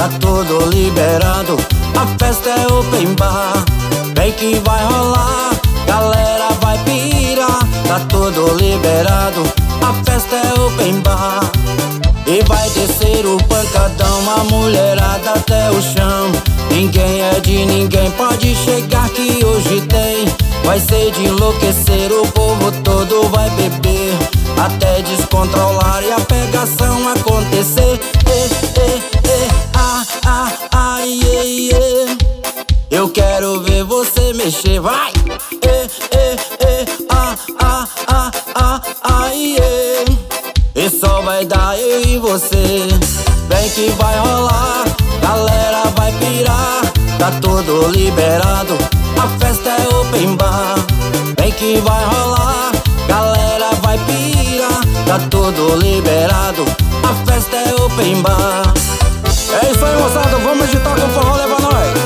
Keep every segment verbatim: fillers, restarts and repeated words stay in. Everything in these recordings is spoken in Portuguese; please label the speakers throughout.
Speaker 1: tá tudo liberado. A festa é open bar, vem que vai rolar, galera vai pirar. Tá tudo liberado, a festa é open bar. E vai descer o pancadão, a mulherada até o chão. Ninguém é de ninguém, pode chegar que hoje tem. Vai ser de enlouquecer, o povo todo vai beber até descontrolar e a pegação acontecer. E, e, e, ah, ah, ah, yeah, yeah. Eu quero ver você mexer, vai! E, e, e, ah, ah, ah, ah, ah, yeah. E só vai dar eu e você. Vem que vai rolar, galera vai pirar. Tá tudo liberado, a festa é open bar. Vem que vai rolar, galera vai pirar. Tá tudo liberado, a festa é open bar.
Speaker 2: É isso aí, moçada, vamos agitar com forró, leva nós.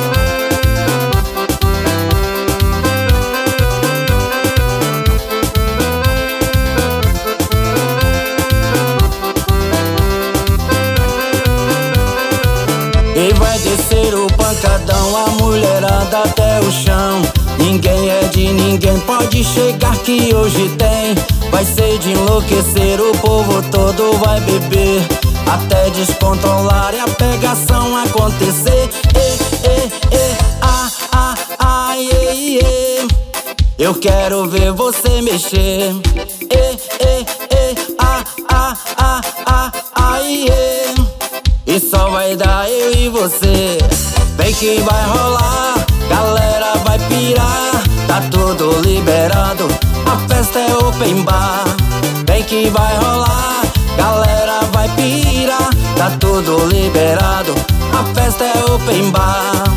Speaker 1: E vai descer o pancadão, a mulherada até o chão. Ninguém é de ninguém, pode chegar que hoje tem. Vai ser de enlouquecer, o povo todo vai beber até descontrolar e a pegação acontecer. E, e, e, ah, ah, ah, yeah, yeah. Eu quero ver você mexer. E, e, e, ah, ah, ah, ah, ah, yeah. E só vai dar eu e você. Vem que vai rolar, galera vai pirar. Tá tudo liberado, a festa é open bar. Vem que vai rolar, galera vai pirar. Tá tudo liberado, a festa é open bar.